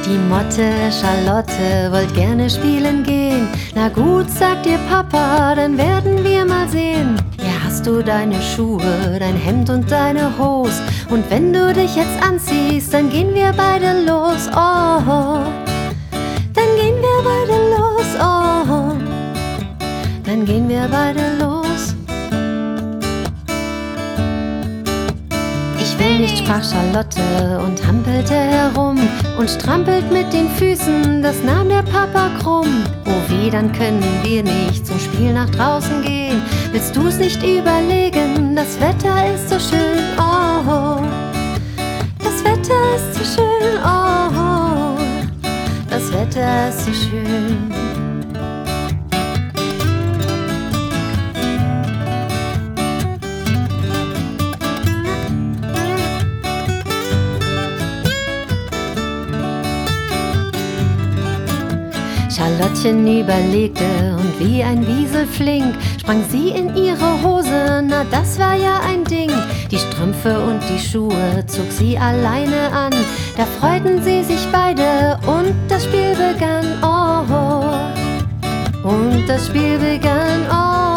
Die Motte Charlotte wollt gerne spielen gehen. Na gut, sagt ihr Papa, dann werden wir mal sehen. Ja, hast du deine Schuhe, dein Hemd und deine Hose? Und wenn du dich jetzt anziehst, dann gehen wir beide los. Oh, dann gehen wir beide los. Oh, dann gehen wir beide los. Ich will nicht, sprach Charlotte und hampelte herum und strampelt mit den Füßen, das nahm der Papa krumm. Oh weh, dann können wir nicht zum Spiel nach draußen gehen. Willst du's nicht überlegen, das Wetter ist so schön, oh, das Wetter ist so schön, oh, das Wetter ist so schön. Charlottchen überlegte und wie ein Wiesel flink sprang sie in ihre Hose, na das war ja ein Ding. Die Strümpfe und die Schuhe zog sie alleine an, da freuten sie sich beide und das Spiel begann, oh, und das Spiel begann, oh.